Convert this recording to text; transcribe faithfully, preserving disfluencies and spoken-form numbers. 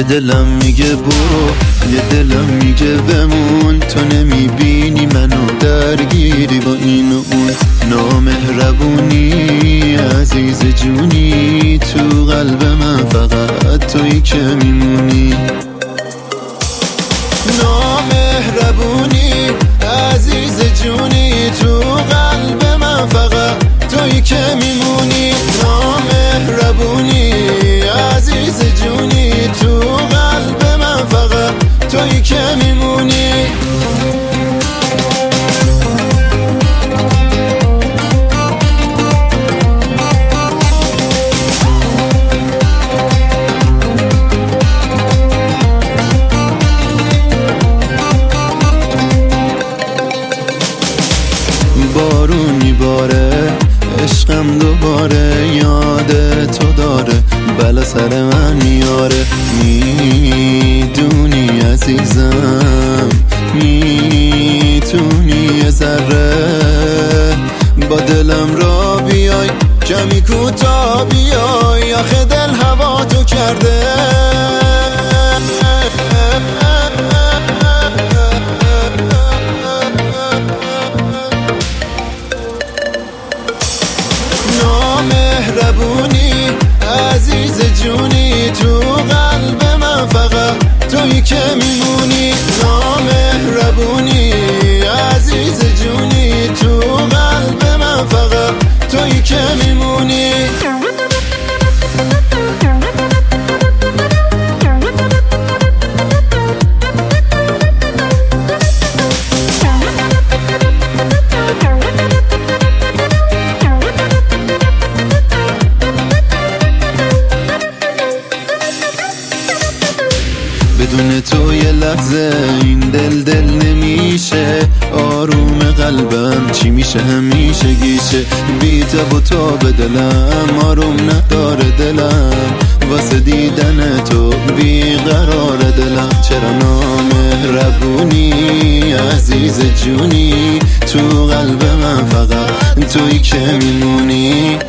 یه دلم میگه برو، یه دلم میگه بمون. تو نمیبینی منو درگیری با این و اون. نامهربونی عزیز جونی، تو قلب من فقط تویی که میمونی. نامهربونی عزیز جونی، تو قلب من فقط تویی که میمونی. نامهربونی عزیز جونی، تو قلب من فقط تویی که میمونی. بارون میباره، عشقم دوباره یاد تو داره، بلا سر من میاره. میدونی عزیزم، میتونی یه ذره با دلم را بیای، کمی کوتا بیای، آخه دل هوا تو کرده. نامهربونی عزیز جونی، تو قلب من فقط تویی که میمونی. نامهربونی عزیز جونی، تو قلب من فقط تویی که میمونی. بدون تو یه لحظه این دل دل نمیشه. آروم قلبم چی میشه همیشه گیشه. بی تب و تاب دلم آروم نداره دلم، واسه دیدن تو بیقرار دلم. چرا نامهربونی عزیز جونی، تو قلب من فقط تویی که میمونی.